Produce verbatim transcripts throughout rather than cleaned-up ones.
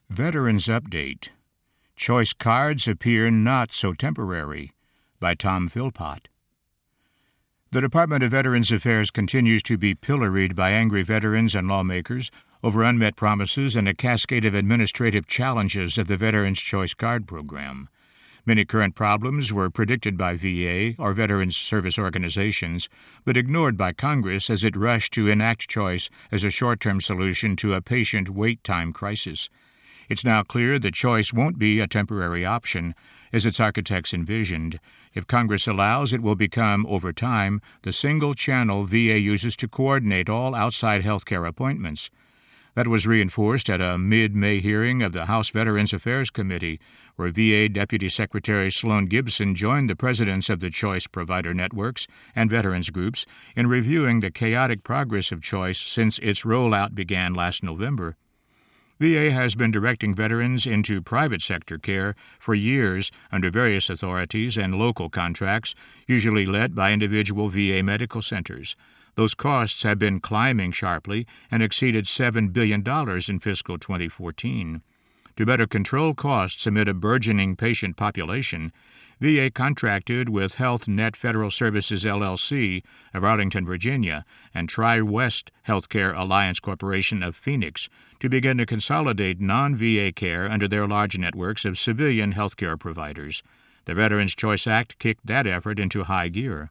Veterans Update. Choice Cards Appear Not So Temporary by Tom Philpott. The Department of Veterans Affairs continues to be pilloried by angry veterans and lawmakers over unmet promises and a cascade of administrative challenges of the Veterans Choice Card program. Many current problems were predicted by V A or veterans service organizations, but ignored by Congress as it rushed to enact choice as a short-term solution to a patient wait time crisis. It's now clear that choice won't be a temporary option, as its architects envisioned. If Congress allows, it will become, over time, the single channel V A uses to coordinate all outside health care appointments. That was reinforced at a mid-May hearing of the House Veterans Affairs Committee, where V A Deputy Secretary Sloan Gibson joined the presidents of the choice provider networks and veterans groups in reviewing the chaotic progress of choice since its rollout began last November. V A has been directing veterans into private sector care for years under various authorities and local contracts, usually led by individual V A medical centers. Those costs have been climbing sharply and exceeded seven billion dollars in fiscal twenty fourteen. To better control costs amid a burgeoning patient population, V A contracted with Health Net Federal Services, L L C of Arlington, Virginia, and Tri-West Healthcare Alliance Corporation of Phoenix to begin to consolidate non-V A care under their large networks of civilian healthcare providers. The Veterans Choice Act kicked that effort into high gear.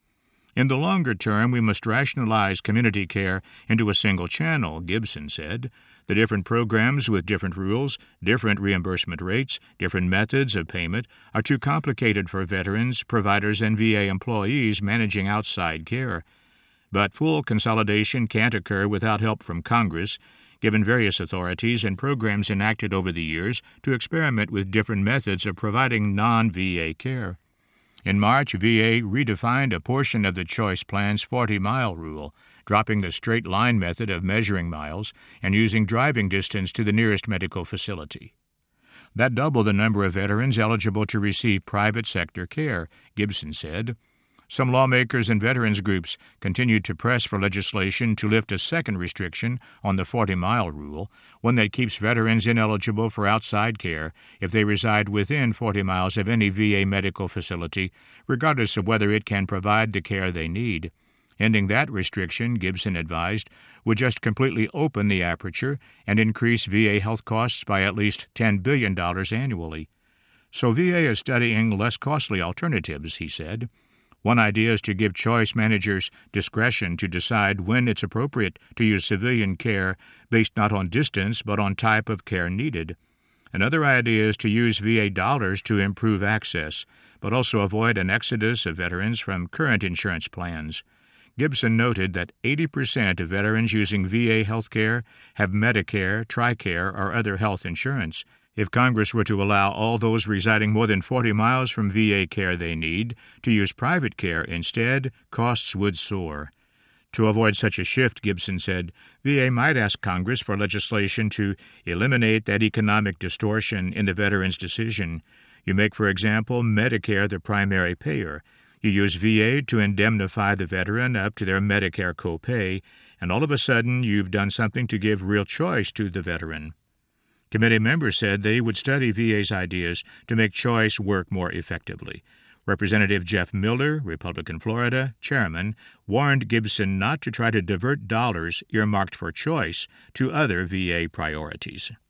In the longer term, we must rationalize community care into a single channel, Gibson said. The different programs with different rules, different reimbursement rates, different methods of payment are too complicated for veterans, providers, and V A employees managing outside care. But full consolidation can't occur without help from Congress, given various authorities and programs enacted over the years to experiment with different methods of providing non-V A care. In March, V A redefined a portion of the Choice Plan's forty-mile rule, dropping the straight-line method of measuring miles and using driving distance to the nearest medical facility. That doubled the number of veterans eligible to receive private sector care, Gibson said. Some lawmakers and veterans groups continued to press for legislation to lift a second restriction on the forty-mile rule, one that keeps veterans ineligible for outside care if they reside within forty miles of any V A medical facility, regardless of whether it can provide the care they need. Ending that restriction, Gibson advised, would just completely open the aperture and increase V A health costs by at least ten billion dollars annually. So V A is studying less costly alternatives, he said. One idea is to give choice managers discretion to decide when it's appropriate to use civilian care based not on distance but on type of care needed. Another idea is to use V A dollars to improve access, but also avoid an exodus of veterans from current insurance plans. Gibson noted that eighty percent of veterans using V A health care have Medicare, TRICARE, or other health insurance. If Congress were to allow all those residing more than forty miles from V A care they need to use private care instead, costs would soar. To avoid such a shift, Gibson said, V A might ask Congress for legislation to eliminate that economic distortion in the veteran's decision. You make, for example, Medicare the primary payer. You use V A to indemnify the veteran up to their Medicare copay, and all of a sudden you've done something to give real choice to the veteran. Committee members said they would study V A's ideas to make choice work more effectively. Representative Jeff Miller, Republican Florida, chairman, warned Gibson not to try to divert dollars earmarked for choice to other V A priorities.